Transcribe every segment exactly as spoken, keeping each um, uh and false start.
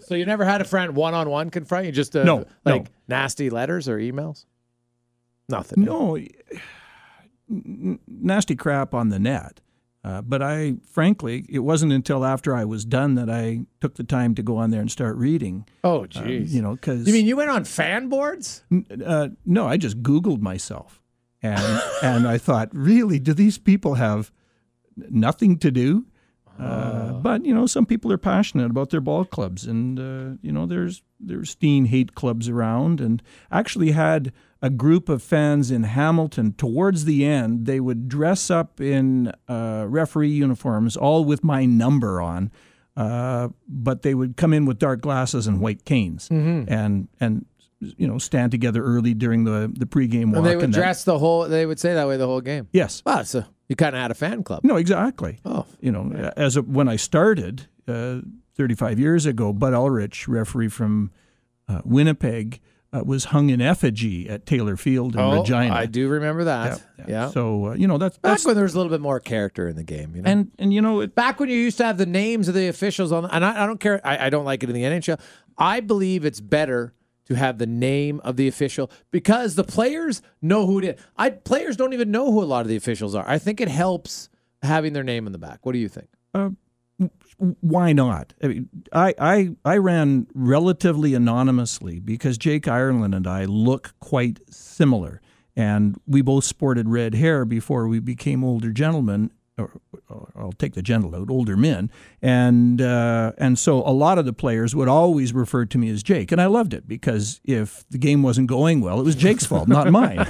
So you never had a friend one-on-one confront you? Just uh, No, like no. nasty letters or emails? Nothing. No, n- nasty crap on the net. Uh, but I, frankly, it wasn't until after I was done that I took the time to go on there and start reading. Oh, Uh, jeez. you know, because You mean you went on fan boards? uh, no, I just Googled myself, and and I thought, really, do these people have nothing to do? Uh, but you know, some people are passionate about their ball clubs, and uh, you know, there's there's Steen hate clubs around, and actually had a group of fans in Hamilton. Towards the end, they would dress up in uh, referee uniforms, all with my number on, uh, but they would come in with dark glasses and white canes, Mm-hmm. and and you know, stand together early during the the pregame walk. And they would and that- dress the whole, they would say that way the whole game. Yes. Wow, so you kind of had a fan club. No, exactly. Oh. You know, as a, when I started uh, thirty-five years ago, Bud Ulrich, referee from uh, Winnipeg, uh, was hung in effigy at Taylor Field in Oh, Regina. I do remember that. Yeah. So uh, you know that's Back that's when there was a little bit more character in the game, you know. and and you know it, Back when you used to have the names of the officials on, and I, I don't care. I, I don't like it in the N H L. I believe it's better to have the name of the official because the players know who it is. I players don't even know who a lot of the officials are. I think it helps having their name in the back. What do you think? uh, why not? I mean, I, I I ran relatively anonymously because Jake Ireland and I look quite similar, and we both sported red hair before we became older gentlemen. Or, or I'll take the gentle out, older men, and uh, and so a lot of the players would always refer to me as Jake, and I loved it because if the game wasn't going well, it was Jake's fault, not mine.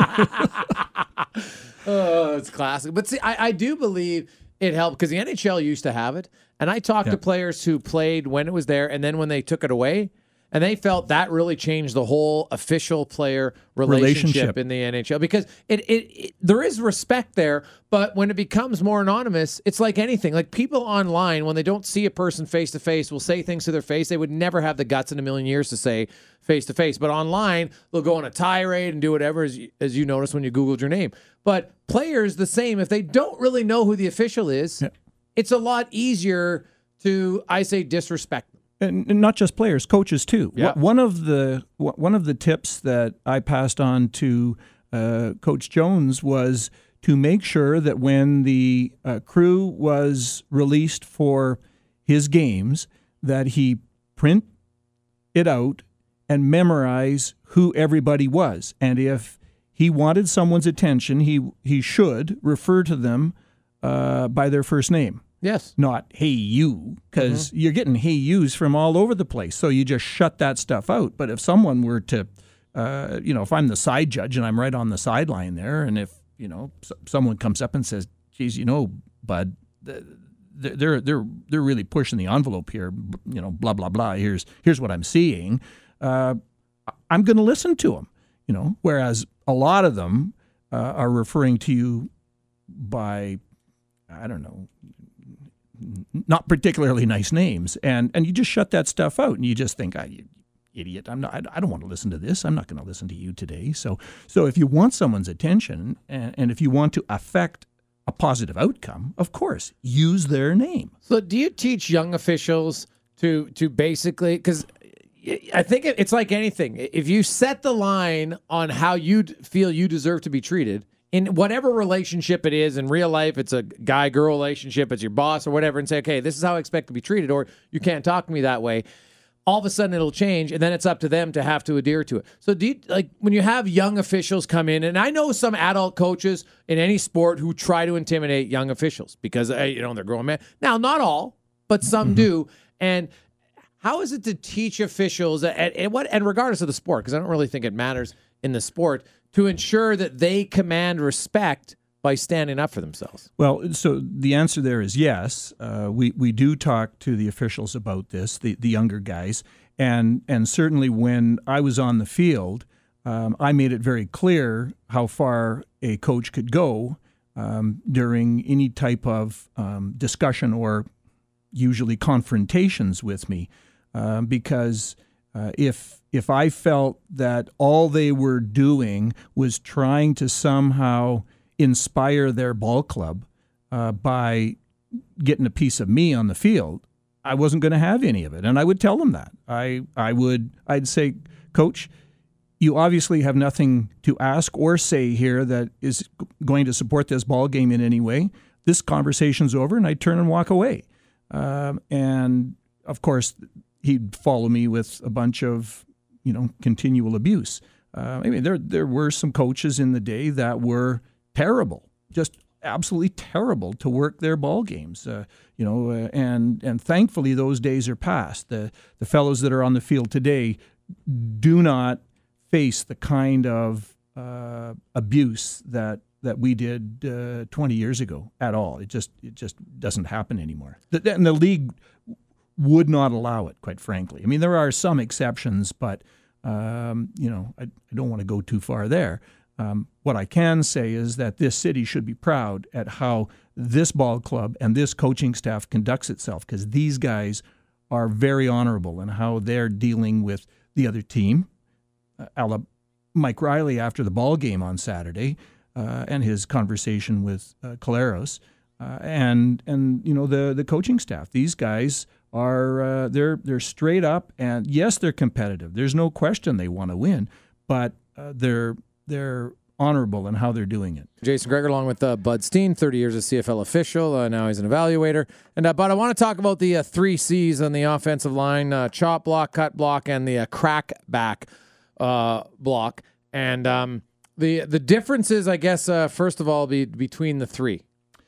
Oh, it's classic. But see, I, I do believe it helped because the N H L used to have it. And I talked Yeah. to players who played when it was there and then when they took it away. And they felt that really changed the whole official player relationship, Relationship. in the N H L because it, it, it there is respect there, but when it becomes more anonymous, it's like anything. Like people online, when they don't see a person face to face, will say things to their face they would never have the guts in a million years to say face to face. But online, they'll go on a tirade and do whatever, as you, as you noticed when you Googled your name. But players, the same. If they don't really know who the official is, Yeah. it's a lot easier to, I say, disrespect them. And and not just players, coaches too. Yeah. One of the one of the tips that I passed on to uh, Coach Jones was to make sure that when the uh, crew was released for his games, that he print it out and memorize who everybody was. And if he wanted someone's attention, he he should refer to them uh, by their first name. Yes. Not hey you, because mm-hmm. you're getting hey yous from all over the place. So you just shut that stuff out. But if someone were to, uh, you know, if I'm the side judge and I'm right on the sideline there, and if you know s- someone comes up and says, "Geez, you know, bud, th- they're they're they're really pushing the envelope here," you know, blah blah blah. Here's here's what I'm seeing. Uh, I'm going to listen to them. You know, whereas a lot of them uh, are referring to you by, I don't know, not particularly nice names, and and you just shut that stuff out, and you just think, "I, you idiot, I'm not. I don't want to listen to this. I'm not going to listen to you today." So, so if you want someone's attention, and, and if you want to affect a positive outcome, of course, use their name. So, do you teach young officials to to basically because? I think it- it's like anything. If you set the line on how you feel you deserve to be treated in whatever relationship it is in real life, it's a guy-girl relationship, it's your boss or whatever, and say, okay, this is how I expect to be treated, or you can't talk to me that way. All of a sudden it'll change, and then it's up to them to have to adhere to it. So do you, like when you have young officials come in, and I know some adult coaches in any sport who try to intimidate young officials because, uh, you know, they're grown men. Now, not all, but some mm-hmm. do. And how is it to teach officials, and, and what, and regardless of the sport, because I don't really think it matters in the sport, to ensure that they command respect by standing up for themselves? Well, so the answer there is yes. Uh, we we do talk to the officials about this, the, the younger guys, and and certainly when I was on the field, um, I made it very clear how far a coach could go um, during any type of um, discussion or usually confrontations with me, uh, because uh, if if I felt that all they were doing was trying to somehow inspire their ball club uh, by getting a piece of me on the field, I wasn't going to have any of it, and I would tell them that. I I would I'd say, Coach, you obviously have nothing to ask or say here that is going to support this ball game in any way. This conversation's over, and I'd turn and walk away. Um, and of course, he'd follow me with a bunch of, you know, continual abuse. Uh, I mean, there there were some coaches in the day that were terrible, just absolutely terrible to work their ball games. Uh, you know, uh, and and thankfully those days are past. The the fellows that are on the field today do not face the kind of uh, abuse that that we did uh, twenty years ago at all. It just it just doesn't happen anymore. The, and the league would not allow it, quite frankly. I mean, there are some exceptions, but um, you know, I, I don't want to go too far there. Um, what I can say is that this city should be proud at how this ball club and this coaching staff conducts itself, because these guys are very honorable in how they're dealing with the other team. Uh, Mike Riley after the ball game on Saturday, uh, and his conversation with uh, Collaros, uh, and and you know the the coaching staff. These guys are uh, they're they're straight up, and yes, they're competitive. There's no question they want to win, but uh, they're they're honorable in how they're doing it. Jason Gregor, along with uh, Bud Steen, thirty years as C F L official. Uh, now he's an evaluator. And uh, Bud, I want to talk about the uh, three C's on the offensive line: uh, chop block, cut block, and the uh, crack back uh, block. And um, the the differences, I guess, uh, first of all, be between the three.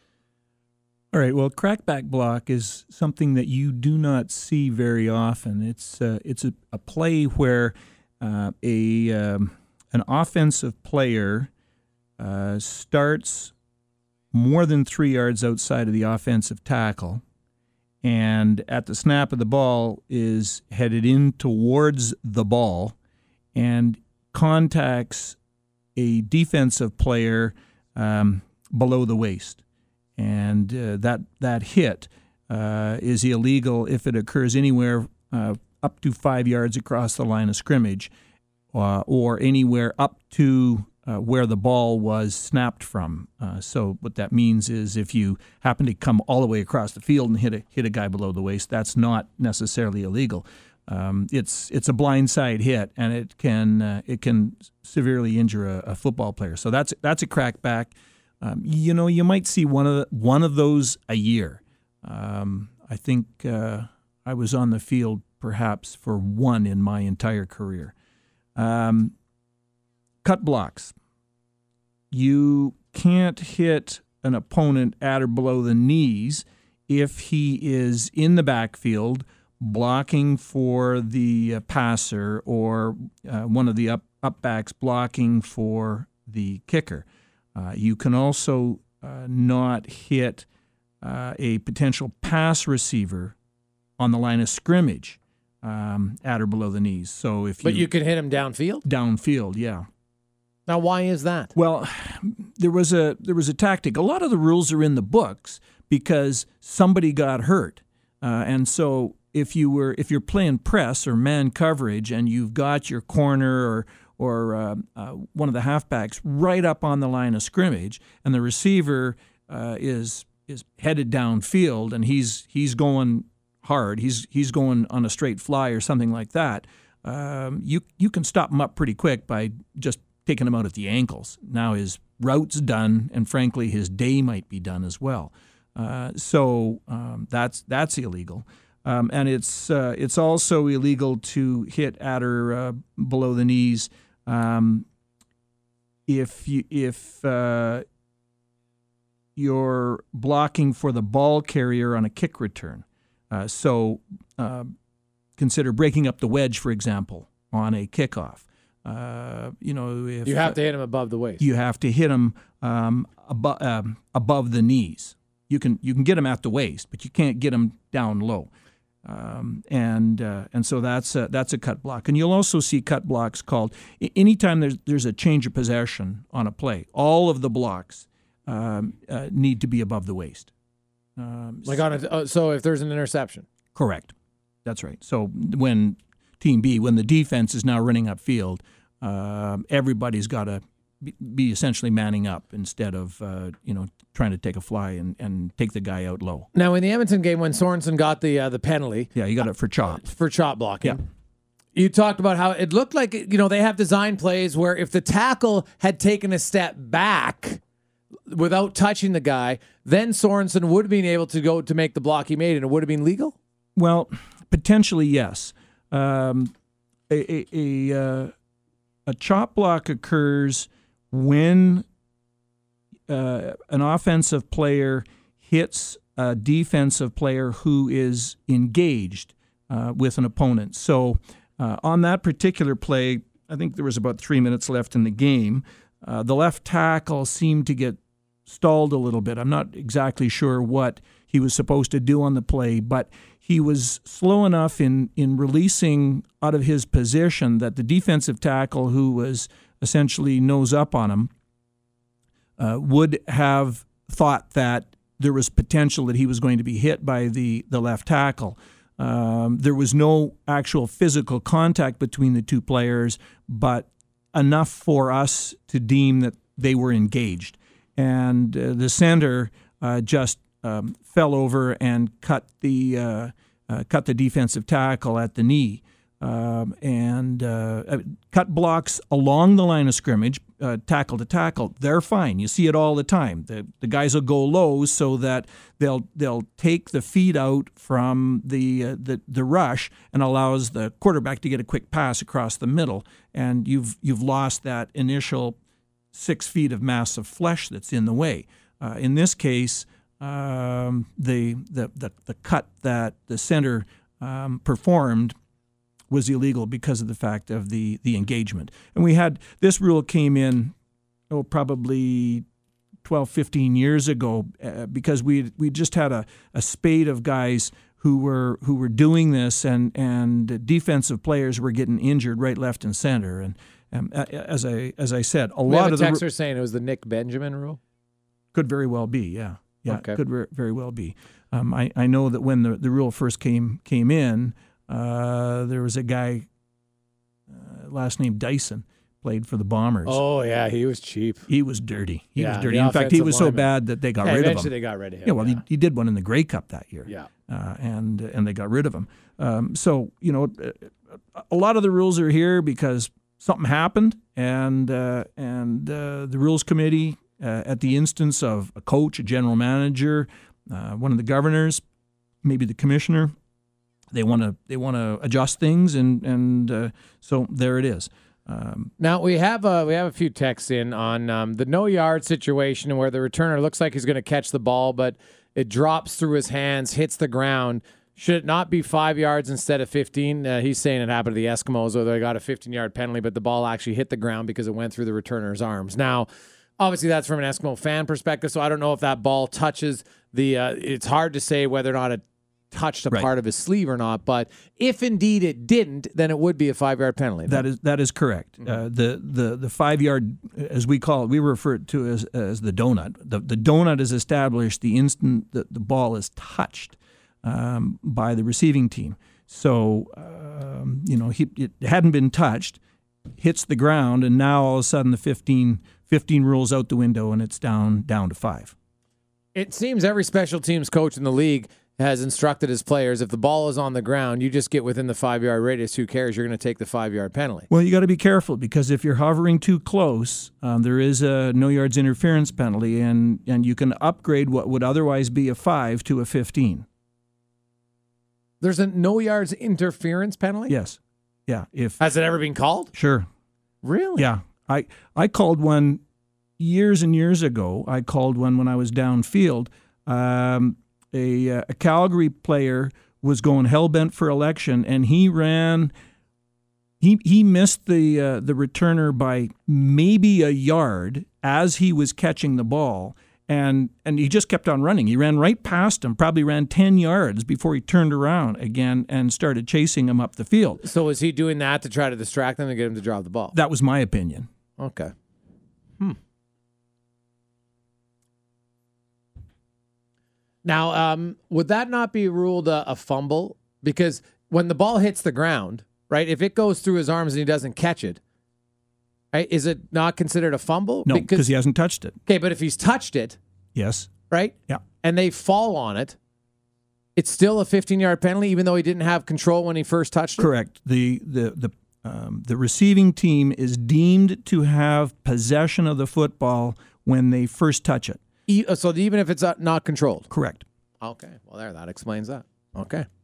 All right. Well, crackback block is something that you do not see very often. It's uh, it's a, a play where uh, a um, an offensive player uh, starts more than three yards outside of the offensive tackle, and at the snap of the ball is headed in towards the ball and contacts a defensive player um, below the waist. And uh, that that hit uh, is illegal if it occurs anywhere uh, up to five yards across the line of scrimmage, uh, or anywhere up to uh, where the ball was snapped from. Uh, so what that means is if you happen to come all the way across the field and hit a hit a guy below the waist, that's not necessarily illegal. Um, it's it's a blindside hit, and it can uh, it can severely injure a, a football player. So that's that's a crackback. Um, you know, you might see one of the, one of those a year. Um, I think uh, I was on the field perhaps for one in my entire career. Um, cut blocks. You can't hit an opponent at or below the knees if he is in the backfield blocking for the uh, passer, or uh, one of the up up backs blocking for the kicker. Uh, you can also uh, not hit uh, a potential pass receiver on the line of scrimmage um, at or below the knees. So if you, but you can hit him downfield. Downfield, yeah. Now, why is that? Well, there was a there was a tactic. A lot of the rules are in the books because somebody got hurt, uh, and so if you were if you're playing press or man coverage and you've got your corner or or uh, uh, one of the halfbacks right up on the line of scrimmage, and the receiver uh, is is headed downfield, and he's he's going hard, he's he's going on a straight fly or something like that. Um, you you can stop him up pretty quick by just taking him out at the ankles. Now his route's done, and frankly, his day might be done as well. Uh, so um, that's that's illegal. Um, and it's uh, it's also illegal to hit at or uh, below the knees um, if you if uh, you're blocking for the ball carrier on a kick return. Uh, so uh, consider breaking up the wedge, for example, on a kickoff. Uh, you know, if, you have to hit him above the waist. You have to hit him um, abo- um, above the knees. You can you can get him at the waist, but you can't get him down low. Um, and uh, and so that's a, that's a cut block. And you'll also see cut blocks called anytime there's there's a change of possession on a play. All of the blocks um, uh, need to be above the waist. Um, like on a, uh, so if there's an interception. Correct. That's right. So when Team B, when the defense is now running upfield, uh, everybody's got to be, be essentially manning up instead of uh, you know trying to take a fly and, and take the guy out low. Now, in the Edmonton game, when Sorensen got the uh, the penalty, yeah, you got it for chop for chop blocking. Yeah. You talked about how it looked like, you know, they have design plays where if the tackle had taken a step back without touching the guy, then Sorensen would have been able to go to make the block he made, and it would have been legal? Well, potentially, yes. Um, a a, a, uh, a chop block occurs when uh, an offensive player hits a defensive player who is engaged uh, with an opponent. So uh, on that particular play, I think there was about three minutes left in the game. Uh, the left tackle seemed to get stalled a little bit. I'm not exactly sure what he was supposed to do on the play, but he was slow enough in, in releasing out of his position that the defensive tackle, who was essentially nose up on him, uh, would have thought that there was potential that he was going to be hit by the, the left tackle. Um, there was no actual physical contact between the two players, but enough for us to deem that they were engaged. And uh, the center uh, just um, fell over and cut the uh, uh, cut the defensive tackle at the knee. Um, and uh, cut blocks along the line of scrimmage, uh, tackle to tackle, they're fine. You see it all the time. The the guys will go low so that they'll they'll take the feet out from the uh, the the rush and allows the quarterback to get a quick pass across the middle. And you've you've lost that initial six feet of massive flesh that's in the way. Uh, in this case, um, the, the the the cut that the center um, performed was illegal because of the fact of the the engagement. And we had, this rule came in, oh, probably twelve, fifteen years ago uh, because we we just had a, a spate of guys who were who were doing this, and, and defensive players were getting injured right, left, and center. And um, as I as I said, a we lot have of a the texter saying it was the Nick Benjamin rule. Could very well be, yeah. Yeah, okay. Could re- very well be. Um, I, I know that when the, the rule first came came in, Uh, there was a guy, uh, last name Dyson, played for the Bombers. Oh, yeah, he was cheap. He was dirty. He yeah, was dirty. In fact, he was so lineman. bad that they got yeah, rid of him. Eventually they got rid of him. Yeah, well, yeah. He, he did one in the Grey Cup that year. Yeah. Uh, and and they got rid of him. Um, so, you know, a lot of the rules are here because something happened, and, uh, and uh, the Rules Committee, uh, at the instance of a coach, a general manager, uh, one of the governors, maybe the commissioner, They want to they want to adjust things, and and uh, so there it is. Um, now we have a we have a few texts in on um, the no yard situation where the returner looks like he's going to catch the ball, but it drops through his hands, hits the ground. Should it not be five yards instead of fifteen? Uh, he's saying it happened to the Eskimos, or they got a fifteen-yard penalty, but the ball actually hit the ground because it went through the returner's arms. Now, obviously, that's from an Eskimo fan perspective, so I don't know if that ball touches the. Uh, it's hard to say whether or not it touched a right. part of his sleeve or not, but if indeed it didn't, then it would be a five-yard penalty. That is that is correct. Mm-hmm. Uh, the the the five-yard, as we call it, we refer to as as the donut. The the donut is established the instant that the ball is touched um, by the receiving team. So um, you know he it hadn't been touched, hits the ground, and now all of a sudden the fifteen, fifteen rules out the window, and it's down down to five. It seems every special teams coach in the league has instructed his players, if the ball is on the ground, you just get within the five-yard radius. Who cares? You're going to take the five-yard penalty. Well, you got to be careful, because if you're hovering too close, um, there is a no yards interference penalty, and, and you can upgrade what would otherwise be a five to a fifteen. There's a no yards interference penalty? Yes. Yeah. If Has it ever been called? Sure. Really? Yeah. I, I called one years and years ago. I called one when I was downfield. Um, A, uh, a Calgary player was going hell-bent for election, and he ran. He he missed the uh, the returner by maybe a yard as he was catching the ball, and and he just kept on running. He ran right past him, probably ran ten yards before he turned around again and started chasing him up the field. So was he doing that to try to distract them and get him to drop the ball? That was my opinion. Okay. Hmm. Now, um, would that not be ruled a, a fumble? Because when the ball hits the ground, right, if it goes through his arms and he doesn't catch it, Right? Is it not considered a fumble? No, because he hasn't touched it. Okay, but if he's touched it, Yes. right? Yeah. And they fall on it, it's still a fifteen-yard penalty, even though he didn't have control when he first touched it? Correct. The the the um, the receiving team is deemed to have possession of the football when they first touch it. E- so even if it's uh, not controlled? Correct. Okay. Well, there, that explains that. Okay.